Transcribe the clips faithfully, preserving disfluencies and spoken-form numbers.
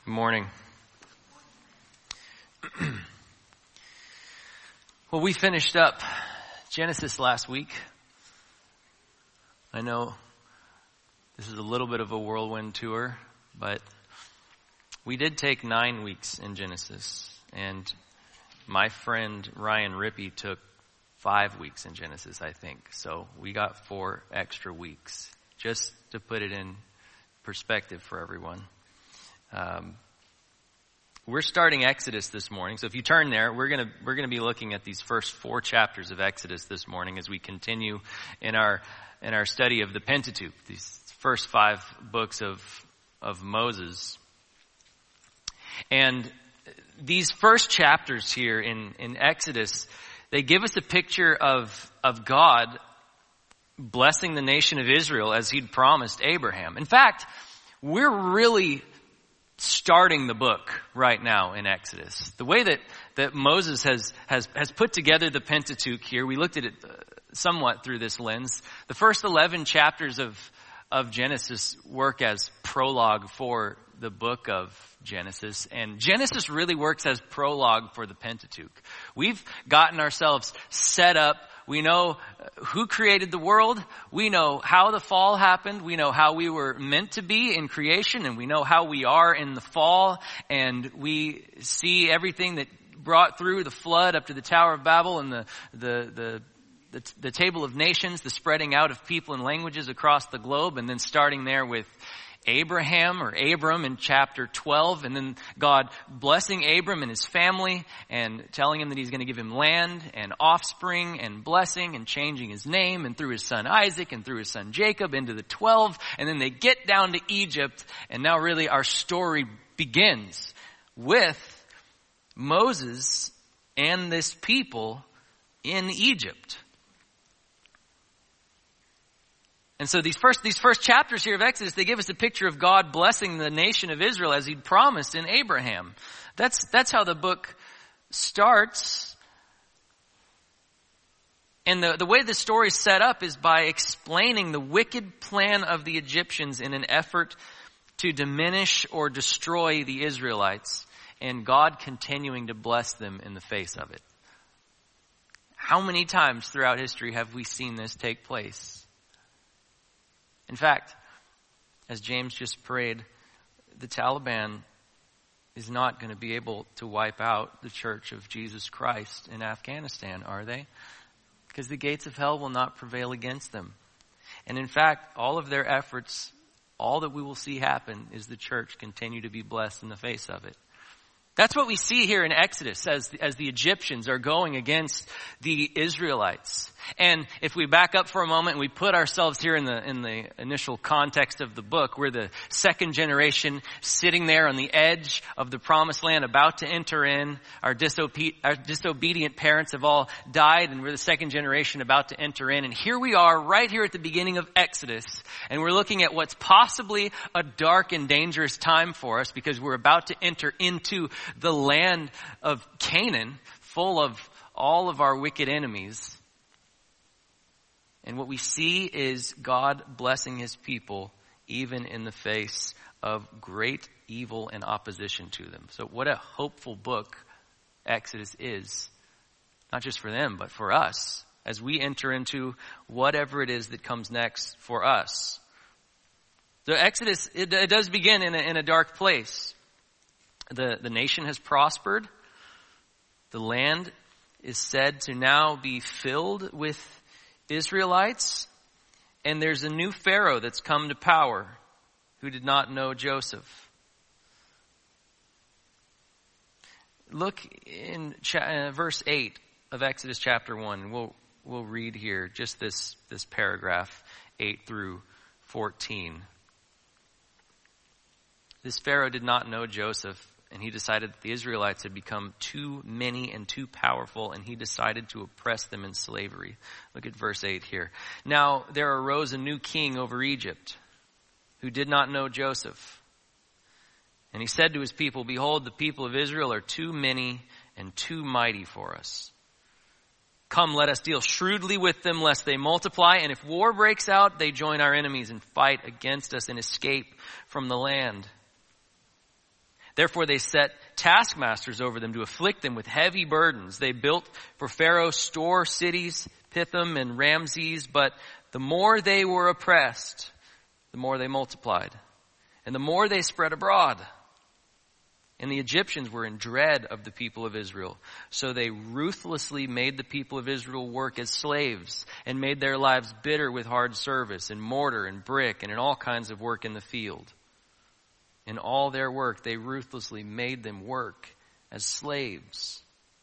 Good morning. Well, we finished up Genesis last week. I know this is a little bit of a whirlwind tour, but we did take nine weeks in Genesis, and my friend Ryan Rippey took five weeks in Genesis, I think. So we got four extra weeks, just to put it in perspective for everyone. Um, we're starting Exodus this morning. So if you turn there, we're going to, we're going to be looking at these first four chapters of Exodus this morning as we continue in our, in our study of the Pentateuch, these first five books of, of Moses. And these first chapters here in, in Exodus, they give us a picture of, of God blessing the nation of Israel as he'd promised Abraham. In fact, we're really starting the book right now in Exodus. The way that, that Moses has, has, has put together the Pentateuch here, we looked at it somewhat through this lens. The first eleven chapters of, of Genesis work as prologue for the book of Genesis. And Genesis really works as prologue for the Pentateuch. We've gotten ourselves set up. We know who created the world. We know how the fall happened. We know how we were meant to be in creation, and we know how we are in the fall. And we see everything that brought through the flood up to the Tower of Babel and the the the the, the table of nations, the spreading out of people and languages across the globe, and then starting there with Abraham or Abram in chapter twelve, and then God blessing Abram and his family and telling him that he's going to give him land and offspring and blessing and changing his name, and through his son Isaac and through his son Jacob into the twelve. And then they get down to Egypt, and now really our story begins with Moses and this people in Egypt. And so these first, these first chapters here of Exodus, they give us a picture of God blessing the nation of Israel as he'd promised in Abraham. That's, that's how the book starts. And the, the way the story is set up is by explaining the wicked plan of the Egyptians in an effort to diminish or destroy the Israelites, and God continuing to bless them in the face of it. How many times throughout history have we seen this take place? In fact, as James just prayed, the Taliban is not going to be able to wipe out the Church of Jesus Christ in Afghanistan, are they? Because the gates of hell will not prevail against them. And in fact, all of their efforts, all that we will see happen is the church continue to be blessed in the face of it. That's what we see here in Exodus as, as the Egyptians are going against the Israelites. And if we back up for a moment and we put ourselves here in the in the initial context of the book, we're the second generation sitting there on the edge of the promised land about to enter in. Our, disobe- our disobedient parents have all died, and we're the second generation about to enter in. And here we are right here at the beginning of Exodus, and we're looking at what's possibly a dark and dangerous time for us, because we're about to enter into the land of Canaan, full of all of our wicked enemies. And what we see is God blessing his people even in the face of great evil and opposition to them. So what a hopeful book Exodus is, not just for them, but for us, as we enter into whatever it is that comes next for us. So Exodus, it, it does begin in a, in a dark place. The, the nation has prospered. The land is said to now be filled with Israelites, and there's a new Pharaoh that's come to power who did not know Joseph. Look in cha- uh, verse eight of Exodus chapter one. We'll we'll read here just this this paragraph, eight through fourteen. This Pharaoh did not know Joseph, and he decided that the Israelites had become too many and too powerful, and he decided to oppress them in slavery. Look at verse eight here. Now there arose a new king over Egypt who did not know Joseph. And he said to his people, "Behold, the people of Israel are too many and too mighty for us. Come, let us deal shrewdly with them, lest they multiply. And if war breaks out, they join our enemies and fight against us and escape from the land." Therefore they set taskmasters over them to afflict them with heavy burdens. They built for Pharaoh store cities, Pithom and Ramses, but the more they were oppressed, the more they multiplied, and the more they spread abroad. And the Egyptians were in dread of the people of Israel. So they ruthlessly made the people of Israel work as slaves and made their lives bitter with hard service in mortar and brick and in all kinds of work in the field. In all their work, they ruthlessly made them work as slaves.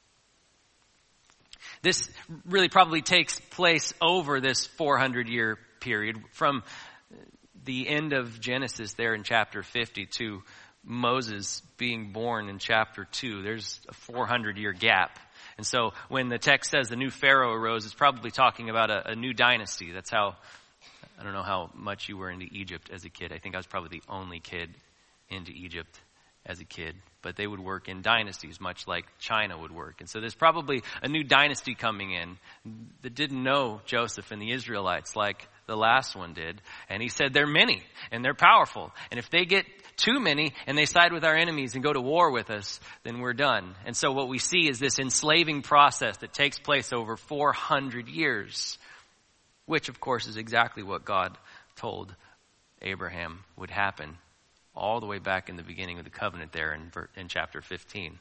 This really probably takes place over this four hundred year period from the end of Genesis there in chapter fifty to Moses being born in chapter two. There's a four hundred year gap. And so when the text says the new Pharaoh arose, it's probably talking about a, a new dynasty. That's how, I don't know how much you were into Egypt as a kid. I think I was probably the only kid into Egypt as a kid. But they would work in dynasties, much like China would work. And so there's probably a new dynasty coming in that didn't know Joseph and the Israelites like the last one did. And he said, they're many and they're powerful. And if they get too many and they side with our enemies and go to war with us, then we're done. And so what we see is this enslaving process that takes place over four hundred years, which of course is exactly what God told Abraham would happen all the way back in the beginning of the covenant there in, in chapter fifteen.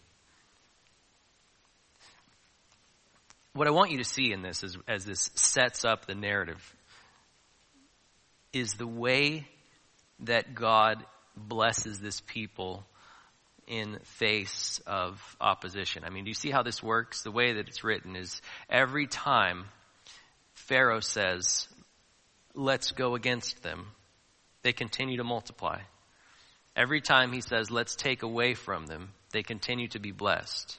What I want you to see in this is, as this sets up the narrative, is the way that God blesses this people in face of opposition. I mean, do you see how this works? The way that it's written is every time Pharaoh says, let's go against them, they continue to multiply. Every time he says, let's take away from them, they continue to be blessed.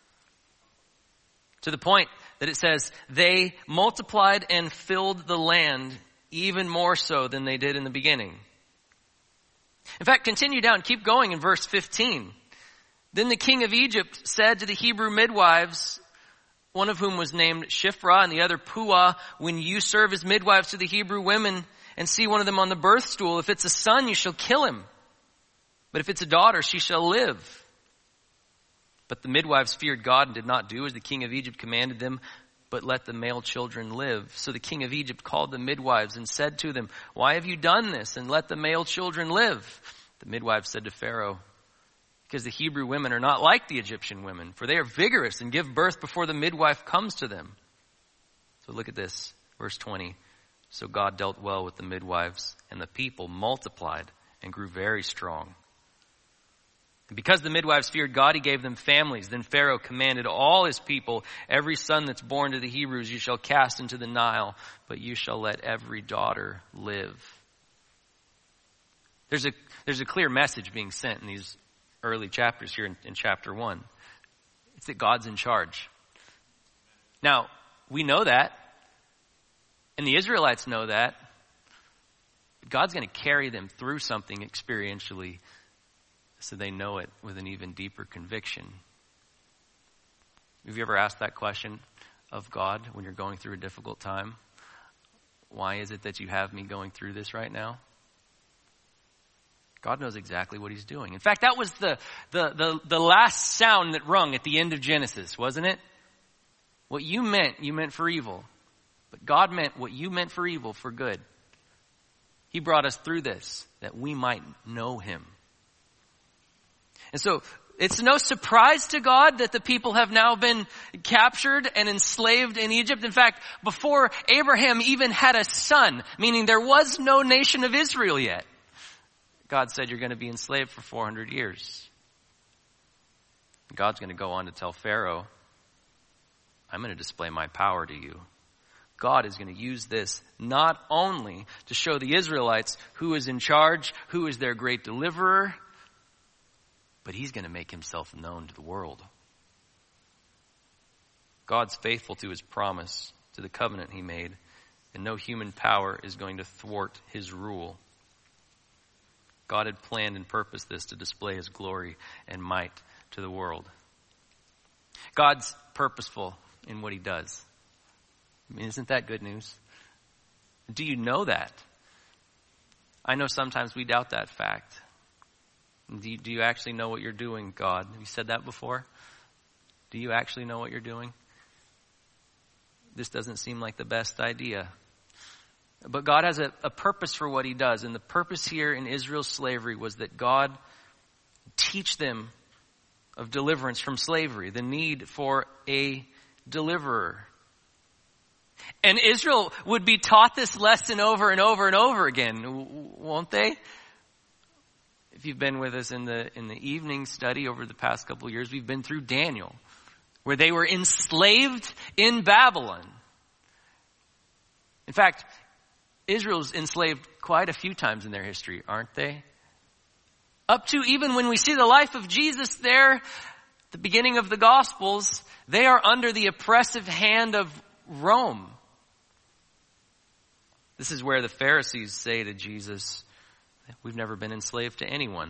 To the point that it says, they multiplied and filled the land even more so than they did in the beginning. In fact, continue down, keep going in verse fifteen. Then the king of Egypt said to the Hebrew midwives, one of whom was named Shiphrah and the other Puah, when you serve as midwives to the Hebrew women and see one of them on the birth stool, if it's a son, you shall kill him. But if it's a daughter, she shall live. But the midwives feared God and did not do as the king of Egypt commanded them, but let the male children live. So the king of Egypt called the midwives and said to them, why have you done this and let the male children live? The midwives said to Pharaoh, because the Hebrew women are not like the Egyptian women, for they are vigorous and give birth before the midwife comes to them. So look at this, verse twenty. So God dealt well with the midwives, and the people multiplied and grew very strong. And because the midwives feared God, he gave them families. Then Pharaoh commanded all his people, every son that's born to the Hebrews you shall cast into the Nile, but you shall let every daughter live. There's a, there's a clear message being sent in these early chapters here in, in chapter one. It's that God's in charge. Now, we know that, and the Israelites know that. God's going to carry them through something experientially so they know it with an even deeper conviction. Have you ever asked that question of God when you're going through a difficult time? Why is it that you have me going through this right now? God knows exactly what he's doing. In fact, that was the, the, the, the last sound that rung at the end of Genesis, wasn't it? What you meant, you meant for evil. But God meant what you meant for evil for good. He brought us through this that we might know him. And so it's no surprise to God that the people have now been captured and enslaved in Egypt. In fact, before Abraham even had a son, meaning there was no nation of Israel yet, God said you're going to be enslaved for four hundred years. God's going to go on to tell Pharaoh, I'm going to display my power to you. God is going to use this not only to show the Israelites who is in charge, who is their great deliverer, but he's going to make himself known to the world. God's faithful to his promise, to the covenant he made, and no human power is going to thwart his rule. God had planned and purposed this to display his glory and might to the world. God's purposeful in what he does. I mean, isn't that good news? Do you know that? I know sometimes we doubt that fact. Do you, do you actually know what you're doing, God? Have you said that before? Do you actually know what you're doing? This doesn't seem like the best idea. But God has a, a purpose for what he does. And the purpose here in Israel's slavery was that God teach them of deliverance from slavery, the need for a deliverer. And Israel would be taught this lesson over and over and over again, won't they? If you've been with us in the in the evening study over the past couple of years, we've been through Daniel, where they were enslaved in Babylon. In fact, Israel's enslaved quite a few times in their history, aren't they? Up to even when we see the life of Jesus there, at the beginning of the Gospels, they are under the oppressive hand of Rome. This is where the Pharisees say to Jesus, we've never been enslaved to anyone.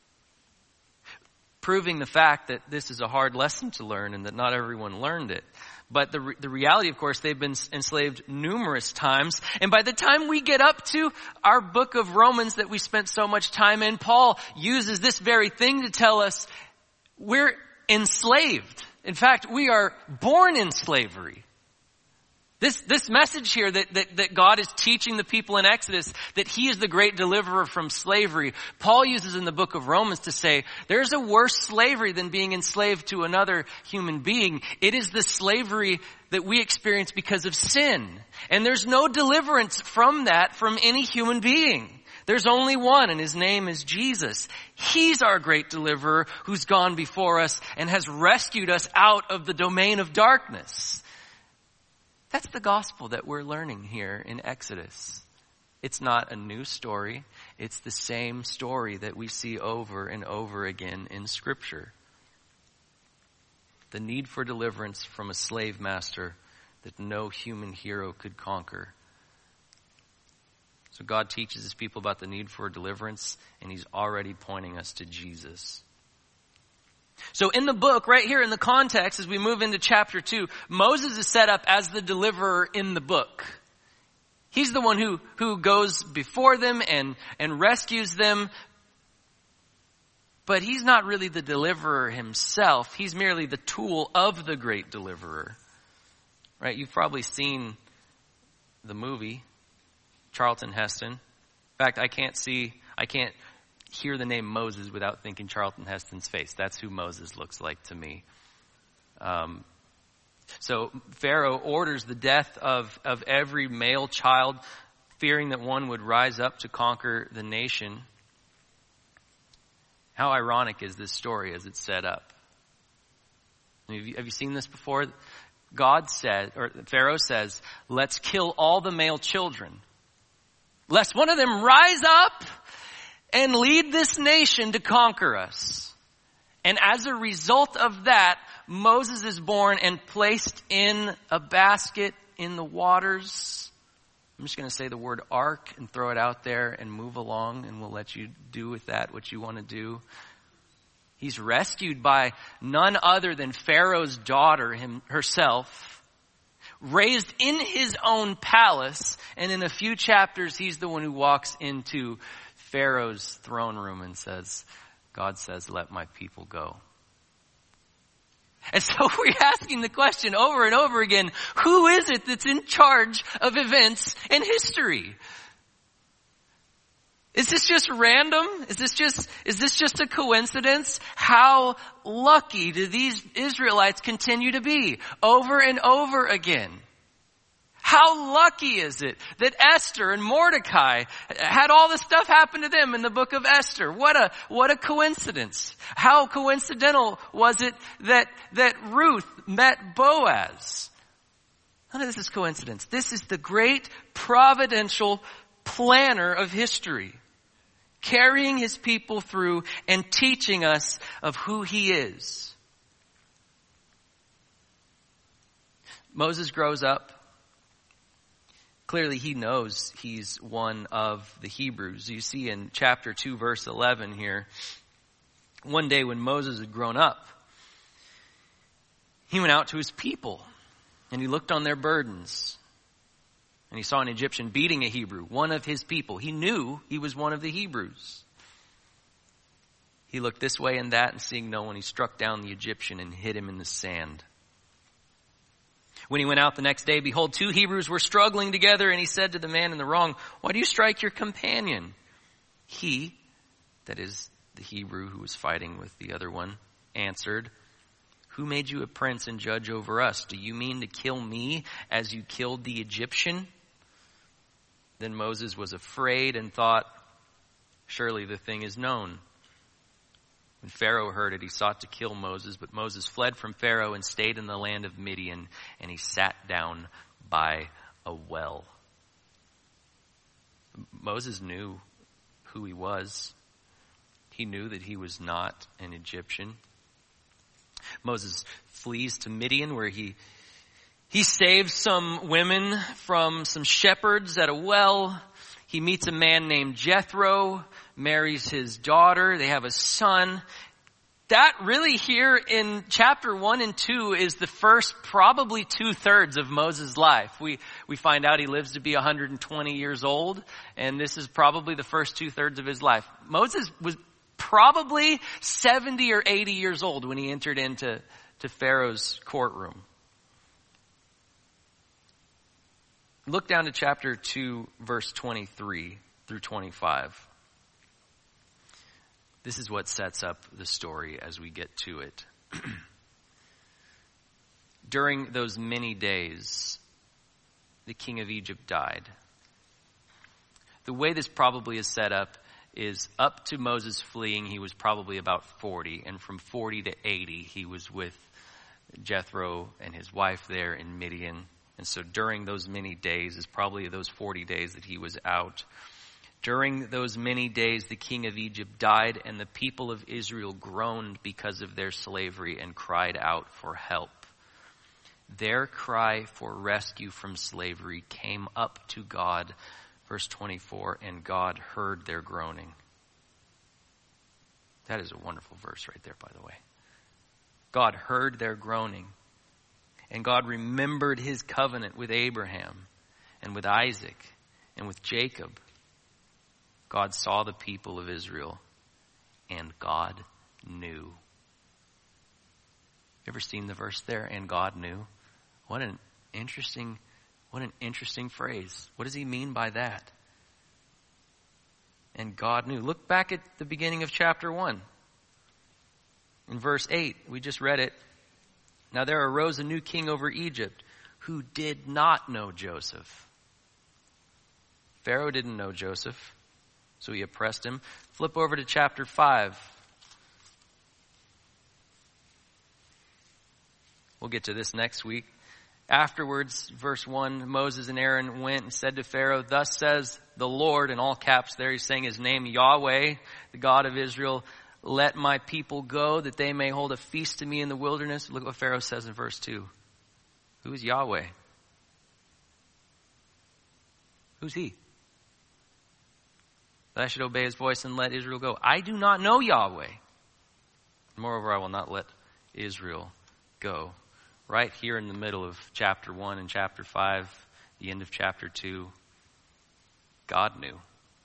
Proving the fact that this is a hard lesson to learn and that not everyone learned it. But the, the reality, of course, they've been enslaved numerous times. And by the time we get up to our book of Romans that we spent so much time in, Paul uses this very thing to tell us we're enslaved. In fact, we are born in slavery. This, this message here that, that, that God is teaching the people in Exodus, that he is the great deliverer from slavery, Paul uses in the book of Romans to say, there's a worse slavery than being enslaved to another human being. It is the slavery that we experience because of sin. And there's no deliverance from that from any human being. There's only one, and his name is Jesus. He's our great deliverer who's gone before us and has rescued us out of the domain of darkness. That's the gospel that we're learning here in Exodus. It's not a new story. It's the same story that we see over and over again in Scripture. The need for deliverance from a slave master that no human hero could conquer. So God teaches his people about the need for deliverance, and he's already pointing us to Jesus. So in the book, right here in the context, as we move into chapter two, Moses is set up as the deliverer in the book. He's the one who, who goes before them and, and rescues them. But he's not really the deliverer himself. He's merely the tool of the great deliverer. Right? You've probably seen the movie, Charlton Heston. In fact, I can't see, I can't hear the name Moses without thinking Charlton Heston's face. That's who Moses looks like to me. Um, so Pharaoh orders the death of, of every male child, fearing that one would rise up to conquer the nation. How ironic is this story as it's set up? Have you, have you seen this before? God said, or Pharaoh says, let's kill all the male children, lest one of them rise up and lead this nation to conquer us. And as a result of that, Moses is born and placed in a basket in the waters. I'm just going to say the word ark and throw it out there and move along, and we'll let you do with that what you want to do. He's rescued by none other than Pharaoh's daughter him, herself, raised in his own palace, and in a few chapters he's the one who walks into Pharaoh's throne room and says, God says, let my people go. And so we're asking the question over and over again, who is it that's in charge of events and history? Is this just random? Is this just, is this just a coincidence? How lucky do these Israelites continue to be over and over again? How lucky is it that Esther and Mordecai had all this stuff happen to them in the book of Esther? What a, what a coincidence. How coincidental was it that, that Ruth met Boaz? None of this is coincidence. This is the great providential planner of history, carrying his people through and teaching us of who he is. Moses grows up. Clearly, he knows he's one of the Hebrews. You see in chapter two, verse eleven here, one day when Moses had grown up, he went out to his people and he looked on their burdens. And he saw an Egyptian beating a Hebrew, one of his people. He knew he was one of the Hebrews. He looked this way and that, and seeing no one, he struck down the Egyptian and hid him in the sand. When he went out the next day, behold, two Hebrews were struggling together, and he said to the man in the wrong, why do you strike your companion? He, that is the Hebrew who was fighting with the other one, answered, who made you a prince and judge over us? Do you mean to kill me as you killed the Egyptian? Then Moses was afraid and thought, surely the thing is known. When Pharaoh heard it, he sought to kill Moses, but Moses fled from Pharaoh and stayed in the land of Midian, and he sat down by a well. Moses knew who he was. He knew that he was not an Egyptian. Moses flees to Midian, where he he saves some women from some shepherds at a well. He meets a man named Jethro, marries his daughter. They have a son. That really here in chapter one and two is the first probably two thirds of Moses' life. We, we find out he lives to be one hundred twenty years old, and this is probably the first two thirds of his life. Moses was probably seventy or eighty years old when he entered into to Pharaoh's courtroom. Look down to chapter two, verse twenty-three through twenty-five. This is what sets up the story as we get to it. During those many days, the king of Egypt died. The way this probably is set up is up to Moses fleeing, he was probably about forty. And from forty to eighty, he was with Jethro and his wife there in Midian. And so during those many days is probably those forty days that he was out. During those many days, the king of Egypt died, and the people of Israel groaned because of their slavery and cried out for help. Their cry for rescue from slavery came up to God, verse twenty-four, and God heard their groaning. That is a wonderful verse right there, by the way. God heard their groaning. And God remembered his covenant with Abraham and with Isaac and with Jacob. God saw the people of Israel, and God knew. You ever seen the verse there? And God knew. What an interesting, what an interesting phrase. What does he mean by that? And God knew. Look back at the beginning of chapter one. In verse eight, we just read it. Now there arose a new king over Egypt who did not know Joseph. Pharaoh didn't know Joseph, so he oppressed him. Flip over to chapter five. We'll get to this next week. Afterwards, verse one, Moses and Aaron went and said to Pharaoh, thus says the Lord, in all caps there, he's saying his name, Yahweh, the God of Israel, let my people go that they may hold a feast to me in the wilderness. Look what Pharaoh says in verse two. Who is Yahweh? Who's he? That I should obey his voice and let Israel go. I do not know Yahweh. Moreover, I will not let Israel go. Right here in the middle of chapter one and chapter five, the end of chapter two, God knew.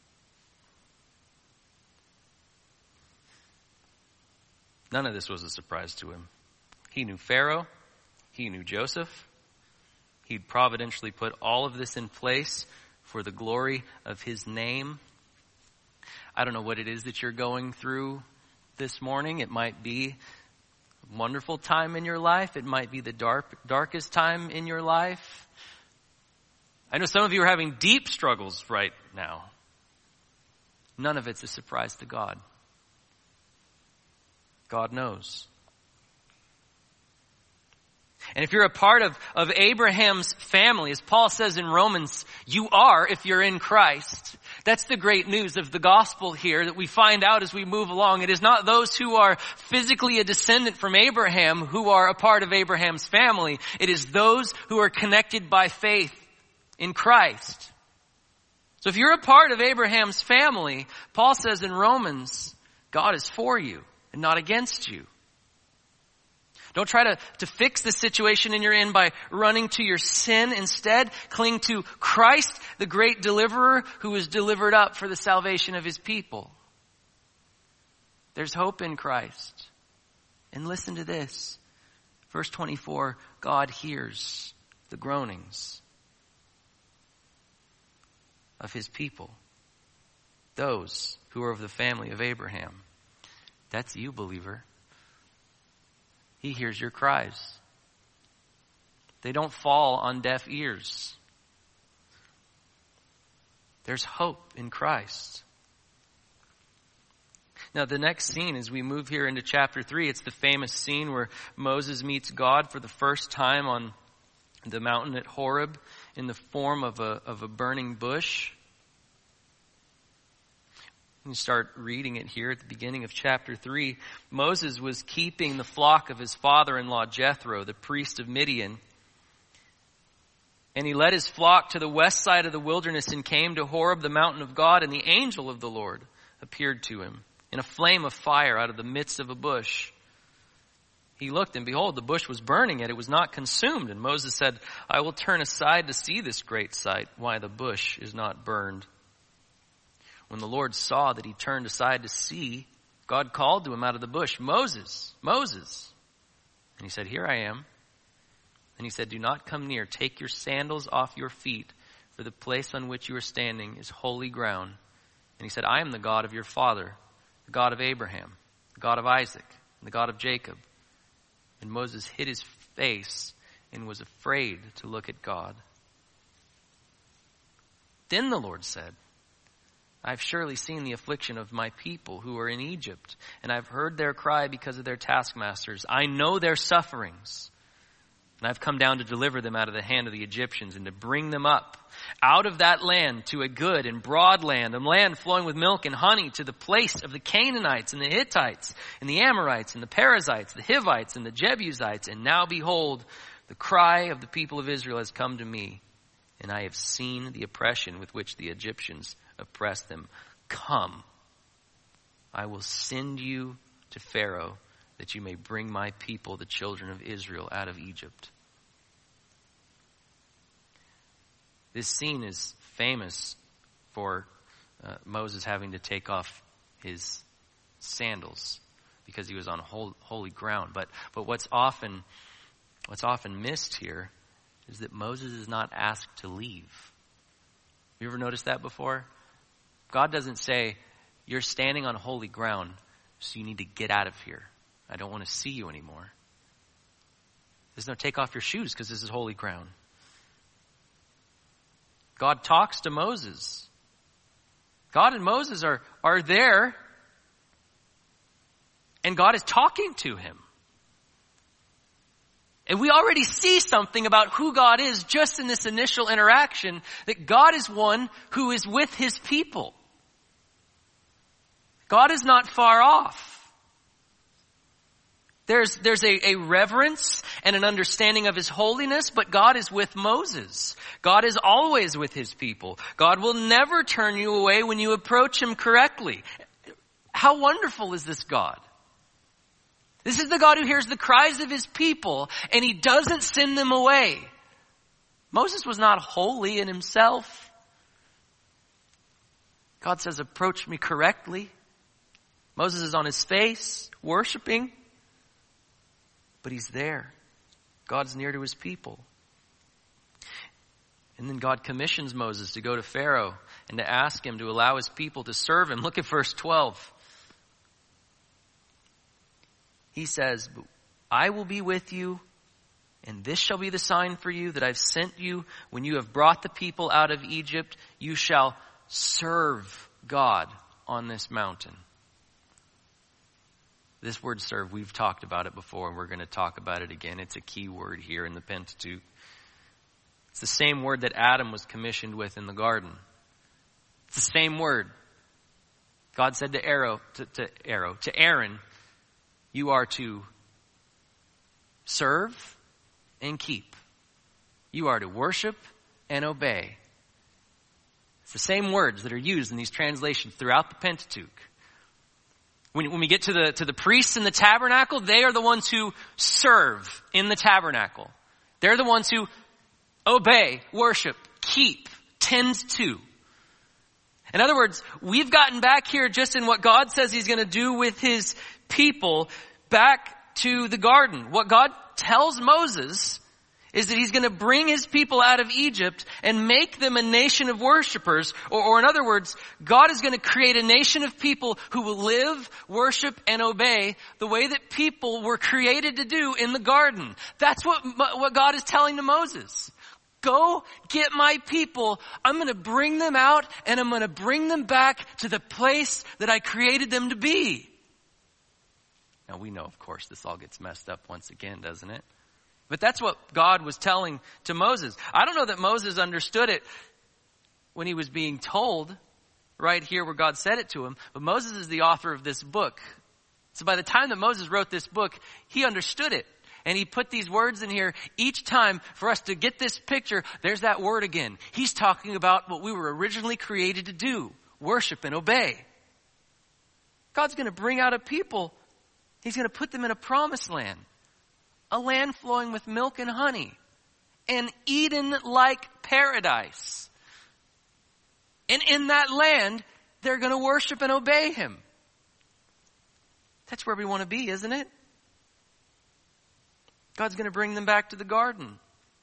None of this was a surprise to him. He knew Pharaoh. He knew Joseph. He'd providentially put all of this in place for the glory of his name. I don't know what it is that you're going through this morning. It might be a wonderful time in your life. It might be the dark, darkest time in your life. I know some of you are having deep struggles right now. None of it's a surprise to God. God knows. And if you're a part of, of Abraham's family, as Paul says in Romans, you are if you're in Christ. That's the great news of the gospel here that we find out as we move along. It is not those who are physically a descendant from Abraham who are a part of Abraham's family. It is those who are connected by faith in Christ. So if you're a part of Abraham's family, Paul says in Romans, God is for you and not against you. Don't try to, to fix the situation and you're in by running to your sin. Instead, cling to Christ, the great deliverer who was delivered up for the salvation of his people. There's hope in Christ. And listen to this. Verse twenty-four, God hears the groanings of his people, those who are of the family of Abraham. That's you, believer. He hears your cries. They don't fall on deaf ears. There's hope in Christ. Now, the next scene, as we move here into chapter three, it's the famous scene where Moses meets God for the first time on the mountain at Horeb in the form of a, of a burning bush. You start reading it here at the beginning of chapter three. Moses was keeping the flock of his father-in-law Jethro, the priest of Midian. And he led his flock to the west side of the wilderness and came to Horeb, the mountain of God, and the angel of the Lord appeared to him in a flame of fire out of the midst of a bush. He looked, and behold, the bush was burning, yet it was not consumed. And Moses said, I will turn aside to see this great sight, why the bush is not burned. When the Lord saw that he turned aside to see, God called to him out of the bush, Moses, Moses. And he said, here I am. And he said, do not come near. Take your sandals off your feet, for the place on which you are standing is holy ground. And he said, I am the God of your father, the God of Abraham, the God of Isaac, and the God of Jacob. And Moses hid his face and was afraid to look at God. Then the Lord said, I've surely seen the affliction of my people who are in Egypt, and I've heard their cry because of their taskmasters. I know their sufferings, and I've come down to deliver them out of the hand of the Egyptians and to bring them up out of that land to a good and broad land, a land flowing with milk and honey, to the place of the Canaanites and the Hittites and the Amorites and the Perizzites, the Hivites and the Jebusites. And now behold, the cry of the people of Israel has come to me, and I have seen the oppression with which the Egyptians oppress them. Come, I will send you to Pharaoh, that you may bring my people, the children of Israel, out of Egypt. This scene is famous for uh, Moses having to take off his sandals because he was on hol- holy ground. But but what's often what's often missed here is that Moses is not asked to leave. You ever noticed that before? God doesn't say, you're standing on holy ground, so you need to get out of here. I don't want to see you anymore. There's no take off your shoes because this is holy ground. God talks to Moses. God and Moses are, are there, and God is talking to him. And we already see something about who God is just in this initial interaction, that God is one who is with his people. God is not far off. There's, there's a, a reverence and an understanding of his holiness, but God is with Moses. God is always with his people. God will never turn you away when you approach him correctly. How wonderful is this God? This is the God who hears the cries of his people, and he doesn't send them away. Moses was not holy in himself. God says, approach me correctly. Moses is on his face, worshiping. But he's there. God's near to his people. And then God commissions Moses to go to Pharaoh and to ask him to allow his people to serve him. Look at verse twelve. He says, I will be with you, and this shall be the sign for you that I've sent you. When you have brought the people out of Egypt, you shall serve God on this mountain. This word serve, we've talked about it before, and we're going to talk about it again. It's a key word here in the Pentateuch. It's the same word that Adam was commissioned with in the garden. It's the same word. God said to Aaron, to, to, Aaron, to Aaron, you are to serve and keep. You are to worship and obey. It's the same words that are used in these translations throughout the Pentateuch. When, when we get to the, to the priests in the tabernacle, they are the ones who serve in the tabernacle. They're the ones who obey, worship, keep, tend to. In other words, we've gotten back here just in what God says he's going to do with his people, back to the garden. What God tells Moses is that he's going to bring his people out of Egypt and make them a nation of worshipers. Or, or in other words, God is going to create a nation of people who will live, worship, and obey the way that people were created to do in the garden. That's what, what God is telling to Moses. Go get my people. I'm going to bring them out and I'm going to bring them back to the place that I created them to be. Now we know, of course, this all gets messed up once again, doesn't it? But that's what God was telling to Moses. I don't know that Moses understood it when he was being told right here where God said it to him, but Moses is the author of this book. So by the time that Moses wrote this book, he understood it. And he put these words in here each time for us to get this picture. There's that word again. He's talking about what we were originally created to do, worship and obey. God's going to bring out a people. He's going to put them in a promised land, a land flowing with milk and honey, an Eden-like paradise. And in that land, they're going to worship and obey him. That's where we want to be, isn't it? God's going to bring them back to the garden.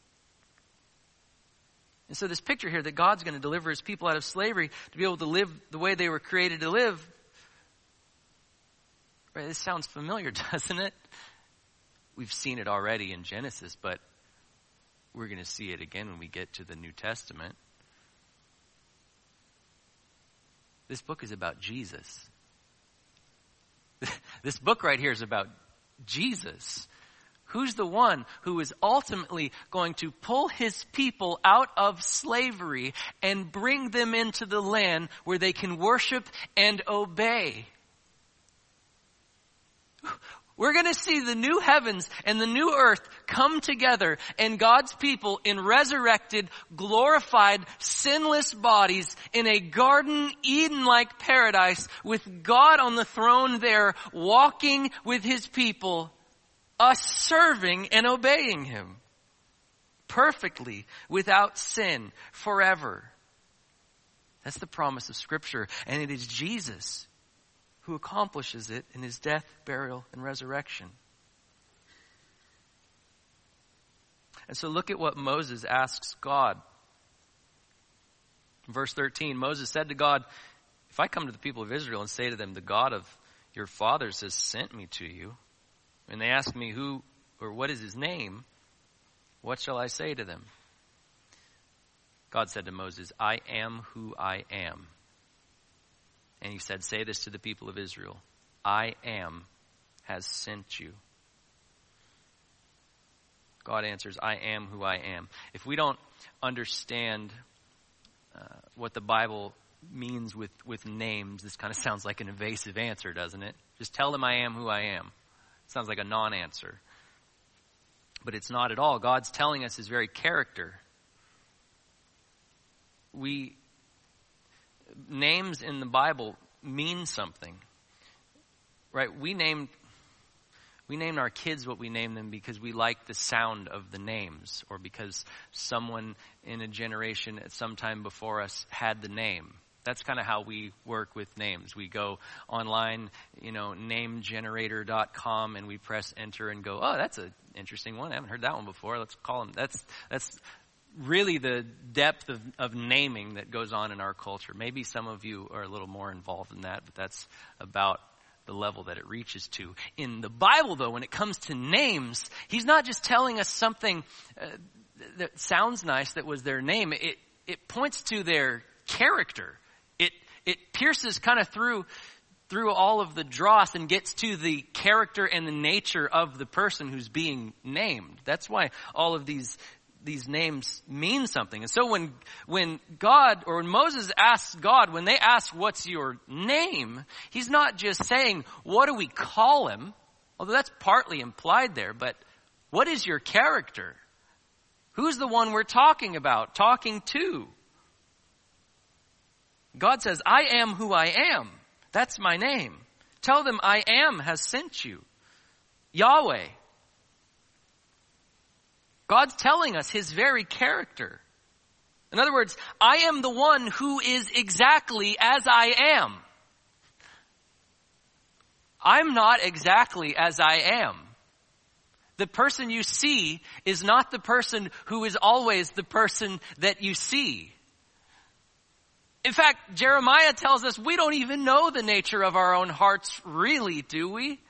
And so this picture here that God's going to deliver his people out of slavery to be able to live the way they were created to live. Right, this sounds familiar, doesn't it? We've seen it already in Genesis, but we're going to see it again when we get to the New Testament. This book is about Jesus. This book right here is about Jesus. Who's the one who is ultimately going to pull his people out of slavery and bring them into the land where they can worship and obey? We're going to see the new heavens and the new earth come together and God's people in resurrected, glorified, sinless bodies in a garden Eden-like paradise with God on the throne there, walking with his people, us serving and obeying him perfectly, without sin, forever. That's the promise of Scripture, and it is Jesus who accomplishes it in his death, burial, and resurrection. And so look at what Moses asks God. In verse thirteen, Moses said to God, if I come to the people of Israel and say to them, the God of your fathers has sent me to you, and they ask me who or what is his name, what shall I say to them? God said to Moses, I am who I am. And he said, say this to the people of Israel, I am has sent you. God answers, I am who I am. If we don't understand uh, what the Bible means with, with names, this kind of sounds like an evasive answer, doesn't it? Just tell them I am who I am. Sounds like a non-answer. But it's not at all. God's telling us his very character. We, names in the Bible mean something. Right? We named, we named our kids what we named them because we liked the sound of the names, or because someone in a generation at some time before us had the name. That's kind of how we work with names. We go online, you know, name generator dot com, and we press enter and go, oh, that's an interesting one. I haven't heard that one before. Let's call them. That's that's really the depth of, of naming that goes on in our culture. Maybe some of you are a little more involved in that, but that's about the level that it reaches to. In the Bible, though, when it comes to names, he's not just telling us something uh, that sounds nice that was their name. It it points to their character. It it pierces kind of through through all of the dross and gets to the character and the nature of the person who's being named. That's why all of these these names mean something. And so when when God, or when Moses asks God, when they ask, what's your name? He's not just saying, what do we call him? Although that's partly implied there, but what is your character? Who's the one we're talking about, talking to? God says, I am who I am. That's my name. Tell them I am has sent you. Yahweh. God's telling us his very character. In other words, I am the one who is exactly as I am. I'm not exactly as I am. The person you see is not the person who is always the person that you see. In fact, Jeremiah tells us we don't even know the nature of our own hearts, really, do we?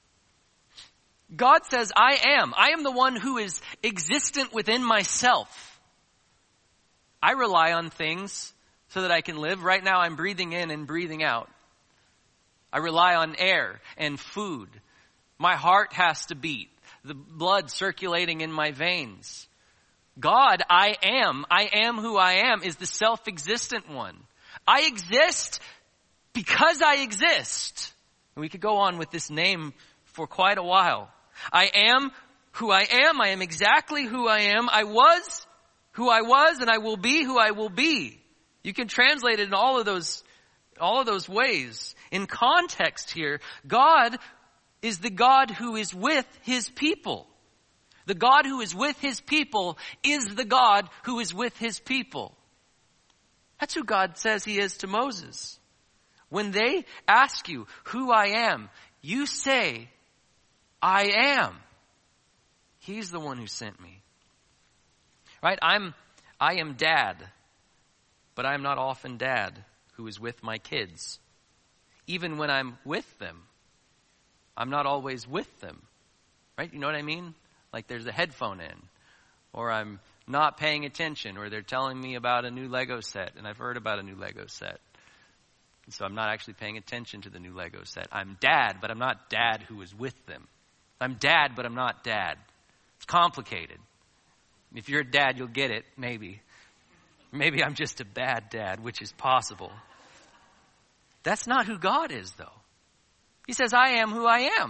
God says, I am. I am the one who is existent within myself. I rely on things so that I can live. Right now I'm breathing in and breathing out. I rely on air and food. My heart has to beat. The blood circulating in my veins. God, I am, I am who I am, is the self-existent one. I exist because I exist. And we could go on with this name for quite a while. I am who I am. I am exactly who I am. I was who I was, and I will be who I will be. You can translate it in all of those, all of those ways. In context here, God is the God who is with his people. The God who is with his people is the God who is with his people. That's who God says he is to Moses. When they ask you who I am, you say, I am. He's the one who sent me. Right? I'm, I am dad, but I'm not often dad who is with my kids. Even when I'm with them, I'm not always with them. Right? You know what I mean? Like there's a headphone in, or I'm not paying attention, or they're telling me about a new Lego set, and I've heard about a new Lego set. And so I'm not actually paying attention to the new Lego set. I'm dad, but I'm not dad who is with them. I'm dad, but I'm not dad. It's complicated. If you're a dad, you'll get it, maybe. Maybe I'm just a bad dad, which is possible. That's not who God is, though. He says, I am who I am.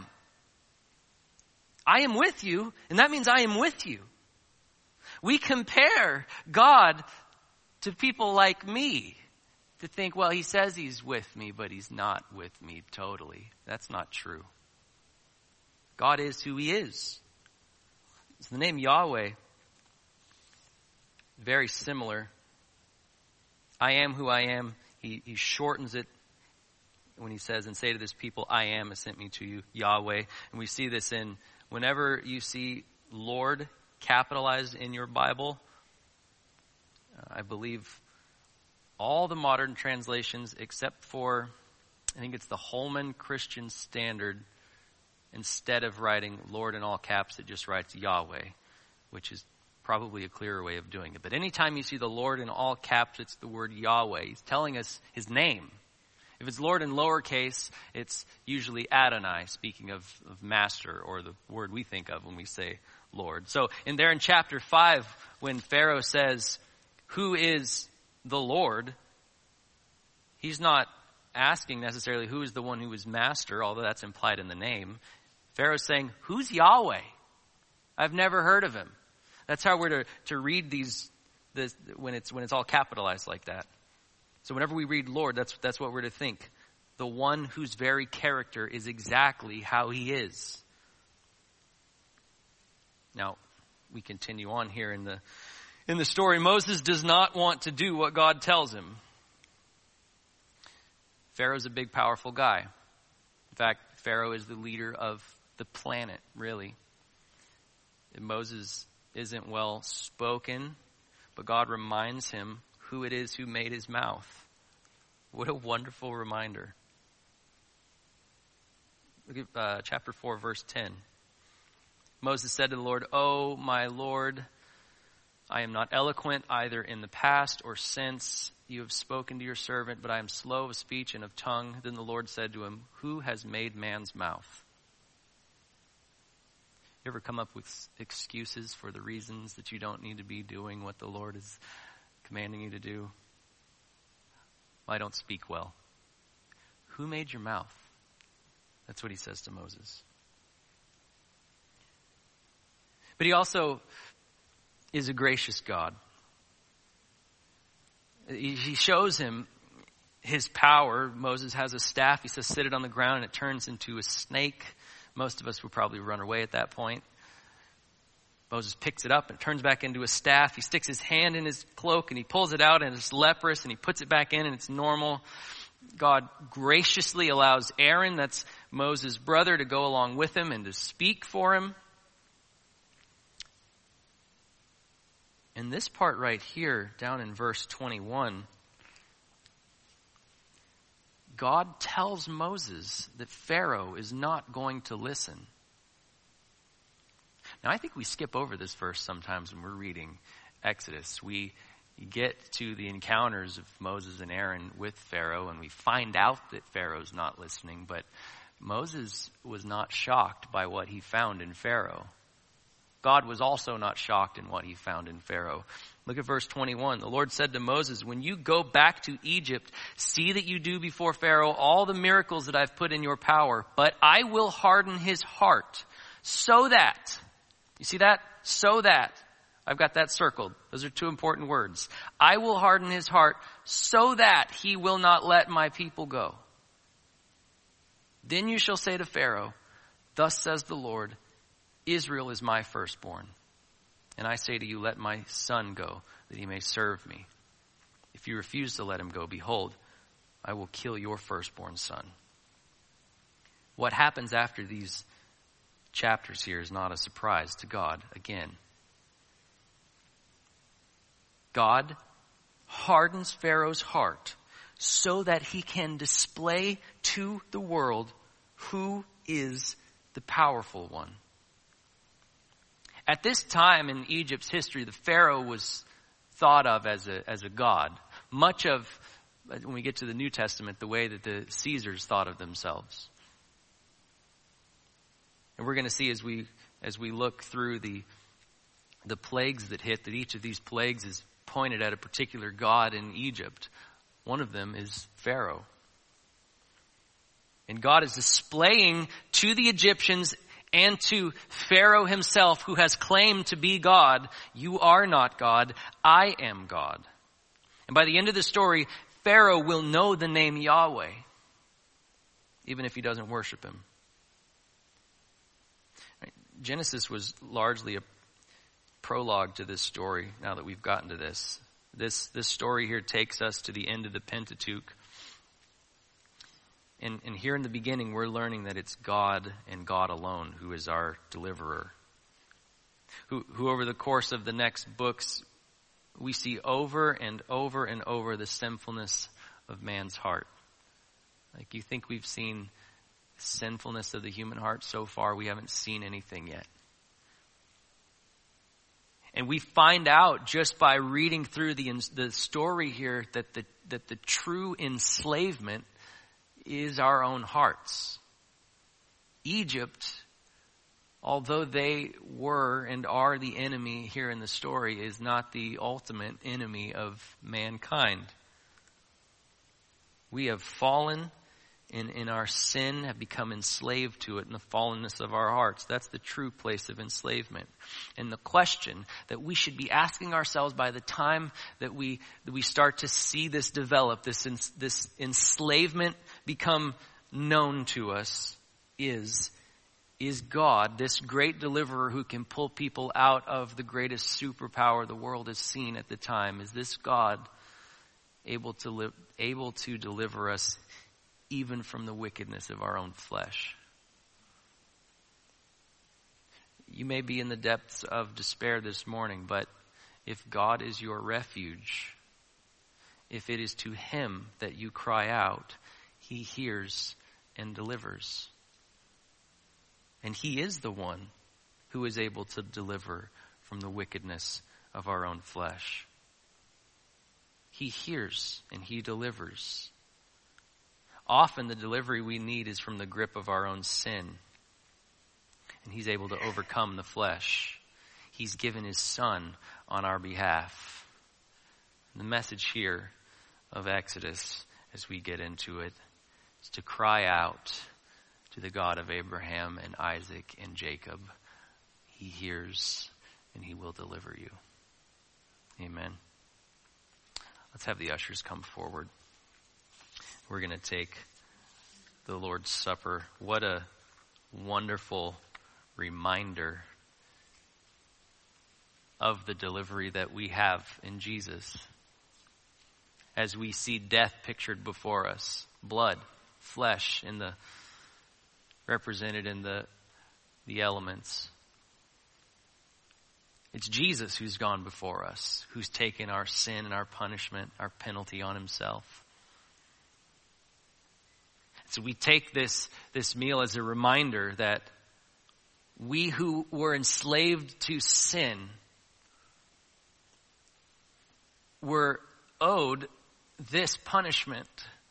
I am with you, and that means I am with you. We compare God to people like me to think, well, he says he's with me, but he's not with me totally. That's not true. God is who he is. It's the name Yahweh. Very similar. I am who I am. He, he shortens it when he says, and say to this people, I am has sent me to you, Yahweh. And we see this in, whenever you see Lord capitalized in your Bible, I believe all the modern translations except for, I think it's the Holman Christian Standard, instead of writing Lord in all caps, it just writes Yahweh, which is probably a clearer way of doing it. But anytime you see the Lord in all caps, it's the word Yahweh. He's telling us his name. If it's Lord in lowercase, it's usually Adonai, speaking of, of master, or the word we think of when we say Lord. So in there in chapter five, when Pharaoh says, who is the Lord? He's not asking necessarily who is the one who is master, although that's implied in the name. Pharaoh's saying, who's Yahweh? I've never heard of him. That's how we're to, to read these, this, when it's, when it's all capitalized like that. So whenever we read Lord, that's, that's what we're to think. The one whose very character is exactly how he is. Now, we continue on here in the, in the story. Moses does not want to do what God tells him. Pharaoh's a big, powerful guy. In fact, Pharaoh is the leader of the planet, really. And Moses isn't well spoken, but God reminds him who it is who made his mouth. What a wonderful reminder. Look at uh, chapter four, verse ten. Moses said to the Lord, "Oh, my Lord, I am not eloquent either in the past or since. You have spoken to your servant, but I am slow of speech and of tongue." Then the Lord said to him, "Who has made man's mouth?" You ever come up with excuses for the reasons that you don't need to be doing what the Lord is commanding you to do? Well, I don't speak well. Who made your mouth? That's what he says to Moses. But he also is a gracious God. He shows him his power. Moses has a staff. He says, sit it on the ground, and it turns into a snake. Most of us would probably run away at that point. Moses picks it up and it turns back into a staff. He sticks his hand in his cloak and he pulls it out and it's leprous and he puts it back in and it's normal. God graciously allows Aaron, that's Moses' brother, to go along with him and to speak for him. And this part right here, down in verse twenty-one, God tells Moses that Pharaoh is not going to listen. Now, I think we skip over this verse sometimes when we're reading Exodus. We get to the encounters of Moses and Aaron with Pharaoh, and we find out that Pharaoh's not listening, but Moses was not shocked by what he found in Pharaoh. God was also not shocked in what he found in Pharaoh. Look at verse twenty-one. The Lord said to Moses, when you go back to Egypt, see that you do before Pharaoh all the miracles that I've put in your power, but I will harden his heart so that, you see that? So that. I've got that circled. Those are two important words. I will harden his heart so that he will not let my people go. Then you shall say to Pharaoh, thus says the Lord, Israel is my firstborn. And I say to you, let my son go, that he may serve me. If you refuse to let him go, behold, I will kill your firstborn son. What happens after these chapters here is not a surprise to God again. God hardens Pharaoh's heart so that he can display to the world who is the powerful one. At this time in Egypt's history, the Pharaoh was thought of as a, as a god. Much of, when we get to the New Testament, the way that the Caesars thought of themselves. And we're going to see as we as we look through the the plagues that hit, that each of these plagues is pointed at a particular god in Egypt. One of them is Pharaoh. And God is displaying to the Egyptians and to Pharaoh himself, who has claimed to be God, you are not God, I am God. And by the end of the story, Pharaoh will know the name Yahweh, even if he doesn't worship him. Genesis was largely a prologue to this story now that we've gotten to this. This this story here takes us to the end of the Pentateuch. And, and here in the beginning, we're learning that it's God and God alone who is our deliverer. Who, who over the course of the next books, we see over and over and over the sinfulness of man's heart. Like, you think we've seen sinfulness of the human heart so far? We haven't seen anything yet. And we find out just by reading through the the story here that the that the true enslavement is our own hearts. Egypt, although they were and are the enemy here in the story, is not the ultimate enemy of mankind. We have fallen and in our sin have become enslaved to it in the fallenness of our hearts. That's the true place of enslavement. And the question that we should be asking ourselves by the time that we that we start to see this develop, this this enslavement become known to us, is is God, this great deliverer who can pull people out of the greatest superpower the world has seen at the time, is this God able to live, able to deliver us even from the wickedness of our own flesh? You may be in the depths of despair this morning, but if God is your refuge, if it is to him that you cry out, he hears and delivers. And he is the one who is able to deliver from the wickedness of our own flesh. He hears and he delivers. Often the delivery we need is from the grip of our own sin. And he's able to overcome the flesh. He's given his son on our behalf. And the message here of Exodus, as we get into it, is to cry out to the God of Abraham and Isaac and Jacob. He hears and he will deliver you. Amen. Let's have the ushers come forward. We're going to take the Lord's Supper. What a wonderful reminder of the delivery that we have in Jesus. As we see death pictured before us, blood, flesh in the represented in the the elements. It's Jesus who's gone before us, who's taken our sin and our punishment, our penalty on himself. So we take this, this meal as a reminder that we who were enslaved to sin were owed this punishment.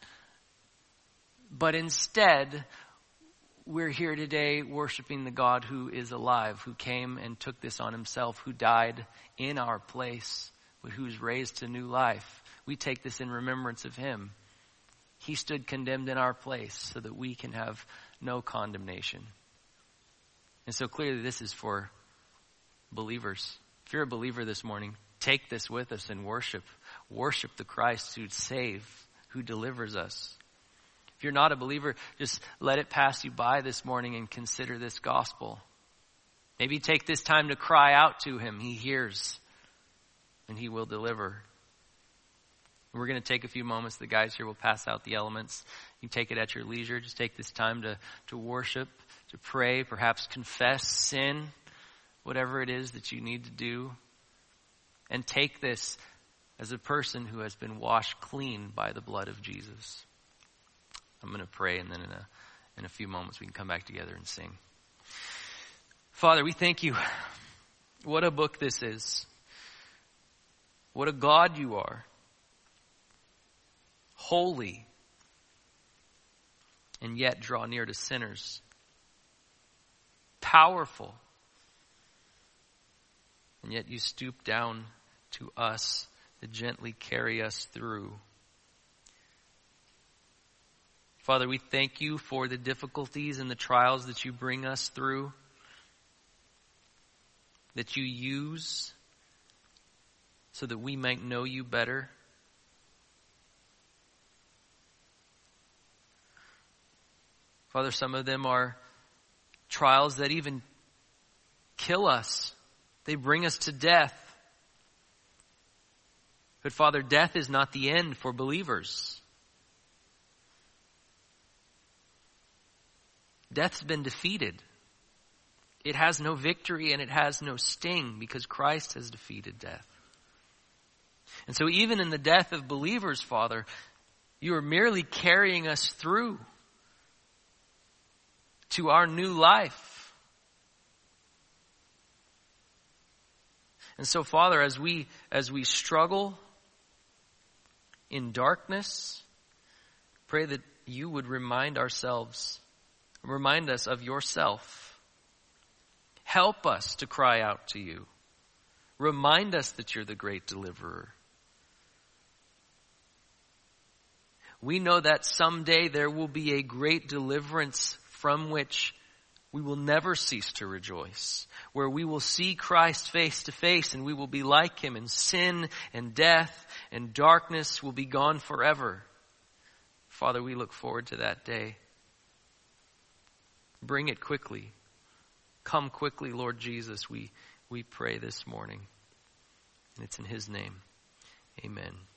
But instead, we're here today worshiping the God who is alive, who came and took this on himself, who died in our place, but who's raised to new life. We take this in remembrance of him. He stood condemned in our place so that we can have no condemnation. And so clearly this is for believers. If you're a believer this morning, take this with us and worship. Worship the Christ who saves, who delivers us. If you're not a believer, just let it pass you by this morning and consider this gospel. Maybe take this time to cry out to him. He hears and he will deliver. We're going to take a few moments. The guys here will pass out the elements. You can take it at your leisure. Just take this time to, to worship, to pray, perhaps confess sin, whatever it is that you need to do. And take this as a person who has been washed clean by the blood of Jesus. I'm going to pray, and then in a, in a few moments we can come back together and sing. Father, we thank you. What a book this is. What a God you are. Holy, and yet draw near to sinners. Powerful, and yet you stoop down to us to gently carry us through. Father, we thank you for the difficulties and the trials that you bring us through, that you use so that we might know you better. Father, some of them are trials that even kill us. They bring us to death. But Father, death is not the end for believers. Death's been defeated. It has no victory and it has no sting because Christ has defeated death. And so even in the death of believers, Father, you are merely carrying us through to our new life. And so, Father, as we as we struggle in darkness, pray that you would remind ourselves, remind us of yourself. Help us to cry out to you. Remind us that you're the great deliverer. We know that someday there will be a great deliverance from which we will never cease to rejoice, where we will see Christ face to face and we will be like him, and sin and death and darkness will be gone forever. Father, we look forward to that day. Bring it quickly. Come quickly, Lord Jesus, we, we pray this morning. And it's in his name. Amen.